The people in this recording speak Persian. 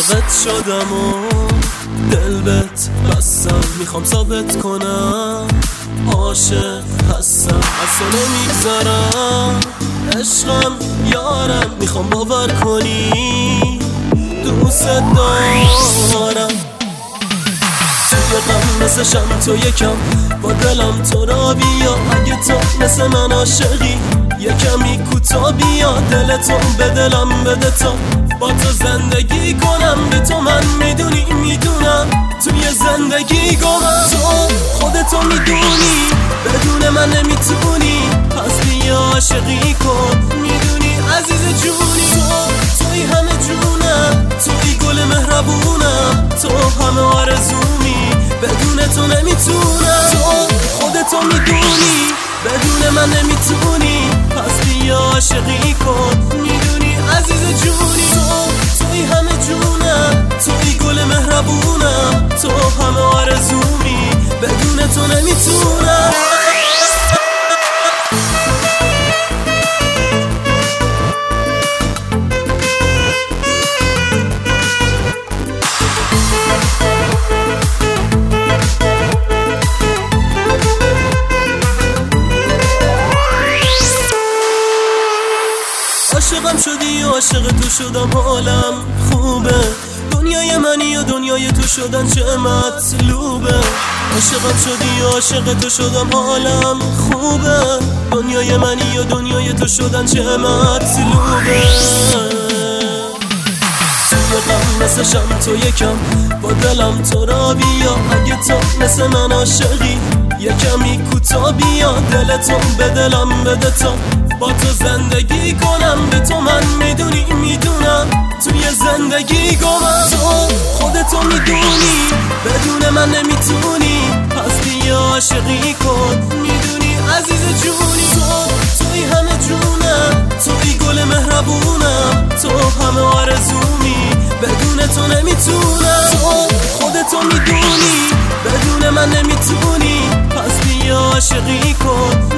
عاشقت شدم و دل بهت بستم، میخوام ثابت کنم عاشق هستم، اصلا نمیگذرم عشقم یارم، میخوام باور کنی دوست دارم. توی غم مثل شم تو یکم با دلم تو را بیا، اگه تو مثل من عاشقی یه کمی کوتا بیا، دلتو به دلم بده تا با تو زندگی کنم، به تو من میدونم توی زندگی گمم، تو خودتو میدونی بدون من نمیتونی، پس بیا عاشقی کن، میدونی عزیز جونی، توی همه جونم، توی گل مهربونم، تو همه آرزومی، بدون تو نمیتونم، تو خودتو میدونی بدون من نمیتونی، پس بیا عاشقی کن، میدونی عزیز جونی، توی همه جونم، توی گل مهربونم، تو همه آرزومی، بدون تو نمیتونم. عاشقم شدی و عاشق تو شدم، حالم خوبه، دنیای منی و دنیای تو شدن چه مطلوبه، عاشقم شدی و عاشق تو شدم، حالم خوبه، دنیای منی و دنیای تو شدن چه مطلوبه. توی غم مثل شم تو یکم با دلم تو را بیا، اگه تو مثل من عاشقی یه کمی کوتا بیا، دلتو به دلم بده تا با تو زندگی کنم، به تو من میدونم توی زندگی گمم، تو خودتو میدونی بدون من نمیتونی، پس بیا عاشقی کن، میدونی عزیز جونی، توی همه جونم، توی گل مهربونم، تو همه آرزومی، بدون تو نمیتونم، تو خودتو میدونی بدون من نمیتونی، پس بیا عاشقی کن،